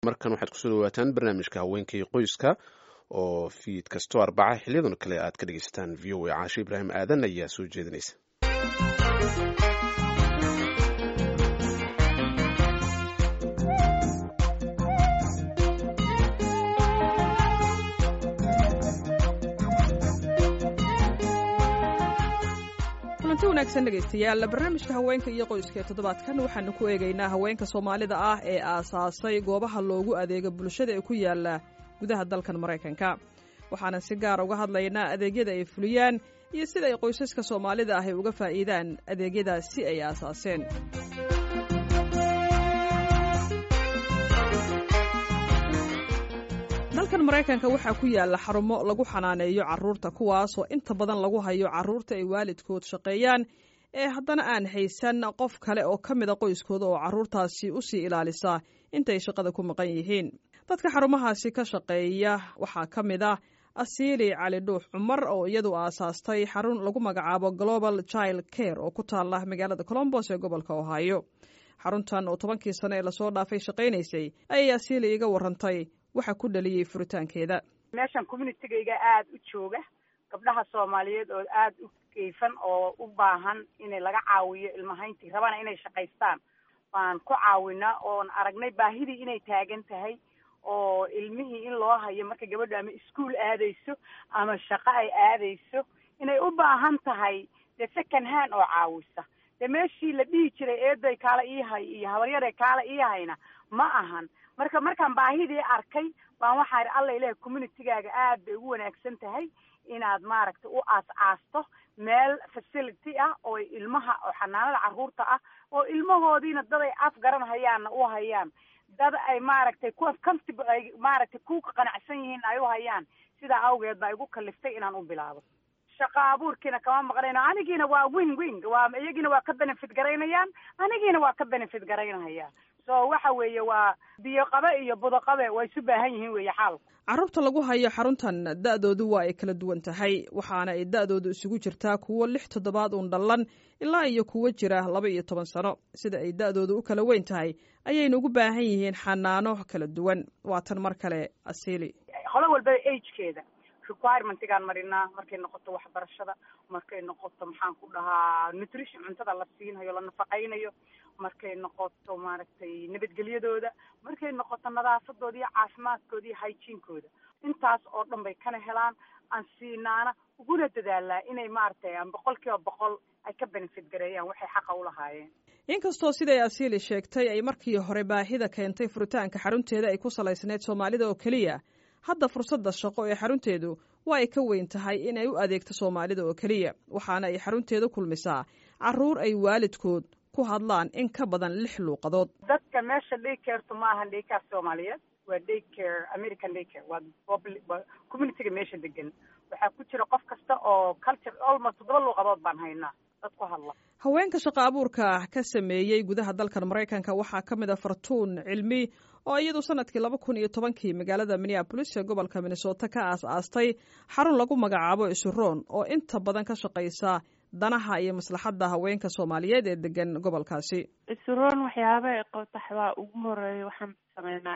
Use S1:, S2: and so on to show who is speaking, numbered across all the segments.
S1: markan waxaad kusoo dhawaataan barnaamijka haweenkii qoyska oo fiid kastoo arbaca xiliyadan kale aad ka dhegaysataan v o a caashe ibraahim aadan ayaa soo jeedinaysa.
S2: wanaagsan dhegaystayaal barnaamijka haweenka iyo qoyska ee toddobaadkan waxaanu ku eegaynaa haweenka Soomaalida ah ee aasaasay goobaha loogu adeego bulshada ee ku yaala gudaha dalkan Mareykanka. waxaana si gaar uga hadlaynaa adeegyada ay fuliyaan iyo sida ay qoysaska Soomaalida ah uga faa'iidaan adeegyadaas si ay aasaaseen. dalkan Mareykanka waxaa ku yaala xarumo lagu xanaaneeyo carruurta kuwaas oo inta badan lagu hayo carruurta ay waalidkood shaqeeyaan ee haddana aan haysan qof kale oo ka mida qoyskooda oo carruurtaasi u sii ilaalisa intay shaqada ku maqan yihiin. dadka xarumahaasi ka shaqeeya waxaa ka mid ah Asiili Cali Dhuux Cumar oo iyadu aasaastay xarun lagu magacaabo Global Child Care oo ku taala magaalada Columbus ee gobolka Ohio. xaruntan oo 10 sano ee lasoo dhaafay shaqaynaysay ayay Asiili iga warantay waxa ku dhaliyay furitaankeeda.
S3: meeshan community-ga aad u jooga gabdhaha Soomaaliyeed oo aad u kayfan oo u baahan in laga caawiyo ilmahayntii rabana inay shaqaystaan waan ku caawinaa oo aragnay baahidii inay taagan tahay oo ilmihii in loo hayo marka gabadhu ama iskuul aadayso ama shaqo ay aadayso inay u baahan tahay second hand oo caawisa meeshii la dhihi jiray eeday kaala ii hay iyo habaryare kaala ii hayna ma ahan markaan baahidii arkay baan waxaan alla ilaahay community-gaaga aad bay ugu wanaagsan tahay inaad maaragtay u aasto meel facility ah oo ilmaha oo xanaanada carruurta ah oo ilmahoodiina dad ay af garan hayaanna u hayaan dad ay maaragtay ku comfortable ay maaragtay ku qanacsan yihiin ay u hayaan sidaa awgeed baa igu kaliftay inaan u bilaabo shaqa abuurkiina kama maqnayno anigiina waa win waa iyagiina waa ka benefit garaynayaan anigiina waa ka benefit garaynayaan so waxa weeye waa biyo qabe iyo budo qabe way isu baahan yihiin weeye xaalku.
S2: carruurta lagu hayo xaruntan da'doodu waa ay kala duwan tahay waxaana ay da'doodu isugu jirtaa kuwo 6 toddobaad uun dhalan ilaa iyo kuwo jira 12 sano sida ay da'doodu u kala weyn tahay ayaynu ugu baahan yihiin xanaano kala duwan. waa tan mar kale Asiili
S3: qolo walba age-keeda requirement-gaan marinaa markay noqoto waxbarashada markay noqoto maxaan ku dhahaa nutrition cuntada la siinayo la nafaqaynayo markay noqoto maaragtay nabadgelyadooda markay noqoto nadaafadooda iyo caafimaadkooda iyo hygiene-kooda intaas oo dhan bay kana helaan aan siinaana uguna dadaalaa inay maaragtay 100% ay ka benefit gareeyaan waxay xaqa u lahaayeen.
S2: inkastoo siday Asiili sheegtay ay markii hore baahida keentay furitaanka xarunteeda ay ku salaysneed Soomaalida oo kaliya hadda fursadda shaqo ee xarunteedu waa ay ka weyn tahay in ay u adeegto Soomaalida oo kaliya waxaana ay xarunteedu kulmisaa carruur ay waalidkood ku hadlaan in ka badan 6 luuqadood.
S3: dadka meesha daycare ma ahan daycare Soomaaliyeed waa daycare American daycare waa community-ga meesha degan waxaa ku jira qof kasta oo culture almost 7 luuqadood baan haynaa dad ku hadla.
S2: haweenka shaqo abuurka ka sameeyay gudaha dalkan Mareykanka waxaa ka mid ah Fartuun Cilmi oo iyadu sanadkii 2010 magaalada Minneapolis ee gobolka Minnesota ka aasaastay xarun lagu magacaabo Isuroon oo inta badan ka shaqeysa danaha iyo maslaxadda haweenka Soomaaliyeed ee degan gobolkaasi.
S4: Isuroon waxyaabo ay qabtaxdaa ugu horeeyay waxaan sameynaa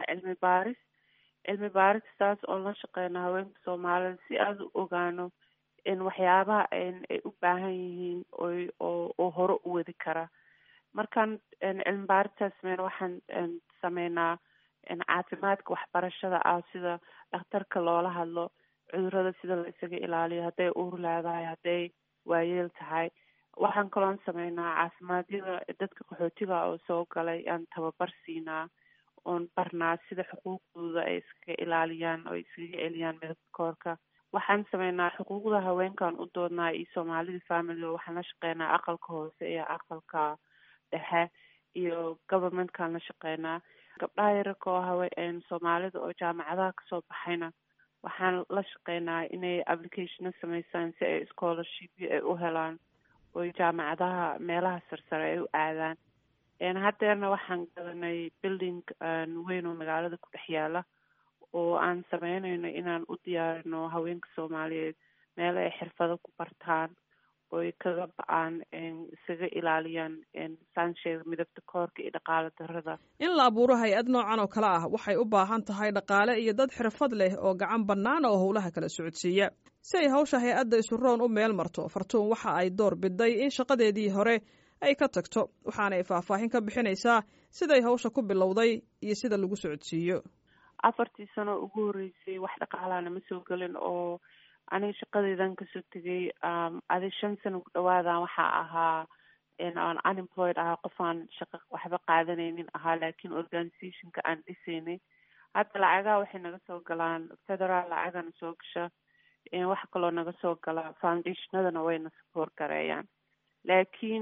S4: cilmi baaris oo la shaqeynaa haweenka Soomaaliyeed si aad u ogaano in waxyaabaha ay u baahan yihiin oo hore u wadi kara. markaan cilmi baaristaas sameyn waxaan sameynaa caafimaadka waxbarashada ah sida dhakhtarka loola hadlo cudurrada sida la isaga ilaaliyo hadday uur leedahay hadday waayeel tahay. waxaan kaloon sameynaa caafimaadiyada dadka qaxootiga oo soo galay aan tababar siinaa oon barnaa sida xuquuqdooda ay iskaga ilaaliyaan oo iskaga celiyaan midabka koorka. waxaan sameynaa xuquuqda haweenkan u doodnaa iyo Soomaalida family waxaan la shaqeynaa aqalka hoose iyo aqalka dhexe iyo government-kan la shaqeynaa. gabdhaha yararka oo haween Soomaalida oo jaamacadaha kasoo baxayna waxaan la shaqeynaa inay application sameystaan si ay scholarship ay u helaan oo jaamacadaha meelaha sarsare ay u aadaan. haddeerna waxaan gadanay building weyn oo magaalada ku dhex yaala oo aan sameynayno inaan u diyaarino haweenka Soomaaliyeed meel ay xirfado ku bartaan oy kaga ba-aan isaga ilaaliyaan saansheega midabta koorka iyo dhaqaale darrada.
S2: In la abuuro hay-ad noocan oo kale ah waxay u baahan tahay dhaqaale iyo dad xirfad leh oo gacan bannaan oo howlaha kala socodsiiya. Si ay hawsha hay-adda isuroon u meel marto, Fartuun waxa ay door biday in shaqadeedii hore ay ka tagto, waxaana ay faahfaahin ka bixinaysaa siday hawsha ku bilowday iyo sida lagu socodsiiyo.
S4: 4 sano ugu horeysay wax dhaqaalaana ma soo gelin, oo aniga shaqadeydan kasoo tegay 5 sano ku dhawaadaan waxaa ahaa aan unemployed ahaa, qof aan shaqo waxba qaadanaynin ahaa, laakiin organizationka aan dhisaynay. Hadda lacagaha waxay naga soo galaan federal, lacagana soo gasha, waxa kaloo naga soo gala foundationadana wayna support gareeyaan. laakiin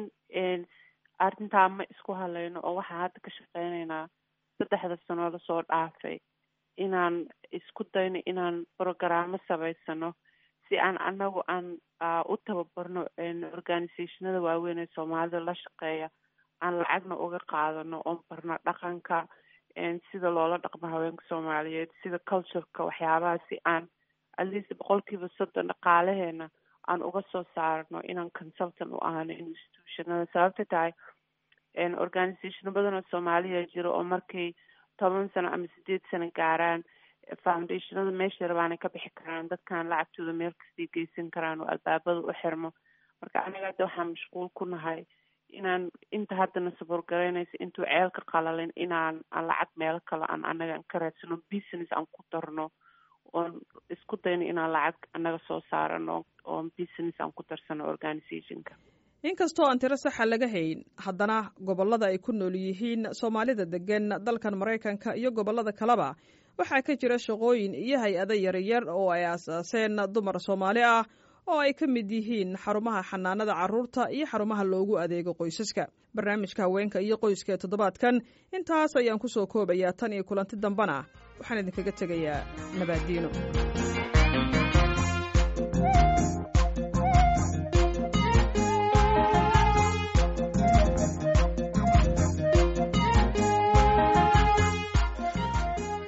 S4: arrintaa ma isku halayno, oo waxaan hadda ka shaqeynaynaa 3 sano lasoo dhaafay inaan isku dayno inaan programmo samaysano si aan anagu aan u tababarno organizationada waaweyn ee Soomaalida la shaqeeya, aan lacagna uga qaadano oon barno dhaqanka, sida loola dhaqmo haweenka Soomaaliyeed, sida cultureka, waxyaabaha si aan at least 30% dhaqaalaheena aan uga soo saarno inaan consultant u ahano institutionada. sababta tahay organization badan oo Soomaaliya jiro oo markay 10 sano ama 8 sano gaaraan foundationada meesha rabaan ka bixi karaan, dadkan lacagtooda meel kasta geysan karaan oo albaabada u xirmo. marka aniga hadda waxaan mashquul ku nahay inaan inta haddana support gareynaysa intuu ceelka qalalin inaan lacag meel kale aan anaga ka raadsano, business aan ku darno, oon isku dayno inaan lacag anaga soo saarano oon business aan ku darsano organizationka.
S2: Inkastoo aan tiro saxa laga hayn, haddana gobollada ay ku nool yihiin Soomaalida degan dalkan Mareykanka iyo gobollada kaleba waxaa ka jira shaqooyin iyo hay-ado yaryar oo ay aasaaseen dumar Soomaali ah oo ay ka mid yihiin xarumaha xanaanada carruurta iyo xarumaha loogu adeego qoysaska. Barnaamijka haweenka iyo qoyska ee toddobaadkan intaas ayaan ku soo koobayaa, tan iyo kulanti dambana waxaan idinkaga tegayaa nabadiino.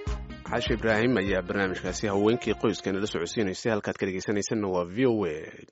S1: Caashi Ibraahim ayaa barnaamijkaasi haweenkii qoyska nala socodsiinaysay. halkaad ka dhegeysanaysanna waa VOA.